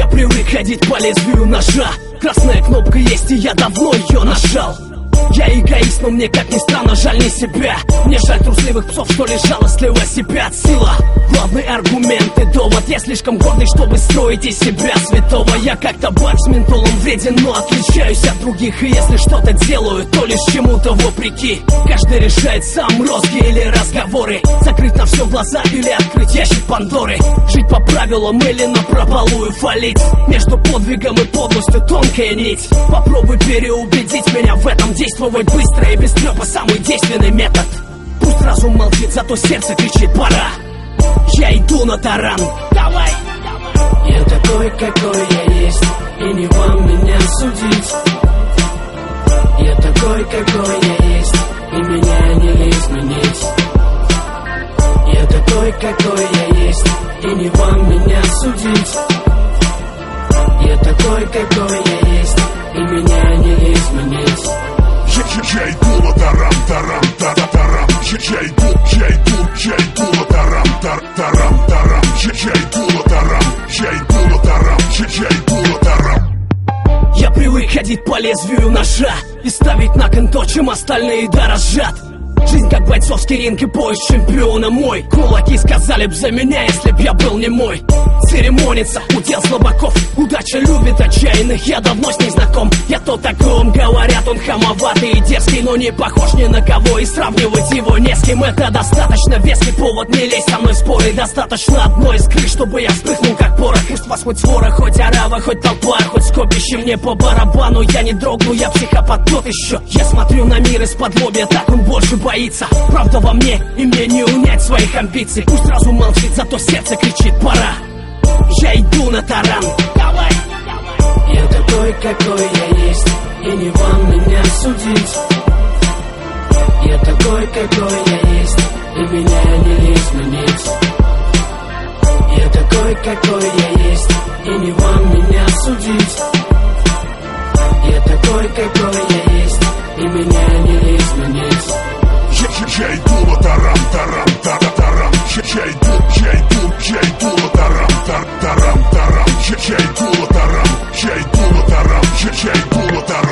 привык ходить по лезвию ножа. Красная кнопка есть, и я давно ее нажал. Я эгоист, но мне, как ни странно, жаль не себя. Мне жаль трусливых псов, что ли, жалостливо себя от сила. Главный аргумент и довод: я слишком гордый, чтобы строить из себя святого. Я как табак с ментолом вреден, но отличаюсь от других. И если что-то делаю, то лишь чему-то вопреки. Каждый решает сам, розги или разговоры, закрыть на все глаза или открыть ящик Пандоры. Жить по правилам или напропалую фалить. Между подвигом и подлостью тонкая нить. Попробуй переубедить меня в этом. Действовать быстро и без трёпа — самый действенный метод. Пусть разум молчит, зато сердце кричит: пора. Я иду на таран. Давай! Я такой, какой я есть, и не вам меня судить. Я такой, какой я есть, и меня не изменить. Я такой, какой я есть, и не вам меня судить. Я такой, какой я есть, и меня не изменить. Я иду на тарам, тарам, тарам. Я иду на тарам, тарам, тарам. Я иду на тарам, я иду на тарам. Я привык ходить по лезвию ножа и ставить на кон то, чем остальные дорожат. Жизнь как бойцовский ринг и пояс чемпиона мой. Кулаки сказали б за меня, если б я был не мой. Церемониться — удел слабаков. Удача любит отчаянных, я давно с ней знаком. Я то таком, говорят, он хамоватый и дерзкий, но не похож ни на кого, и сравнивать его не с кем. Это достаточно веский повод, не лезь со мной в споры. Достаточно одной искры, чтобы я вспыхнул как порох. Пусть вас хоть свора, хоть орава, хоть толпа, хоть скопище, мне по барабану. Я не дрогну, я психопат тот еще. Я смотрю на мир из-под лобья, так он больше боится. Правда во мне, и мне не унять своих амбиций. Пусть разум молчит, зато сердце кричит: пора. Я иду на таран. Давай! Я такой, какой я есть, и не вам меня судить. Я такой, какой я есть, и меня не изменить. Я такой, какой я есть, и не вам меня судить. Я такой, какой я есть, и меня не изменить. Я иду на тарам, тарам, тарам. Я иду на тарам, тарам, тарам. Я иду на тарам, я иду на тарам.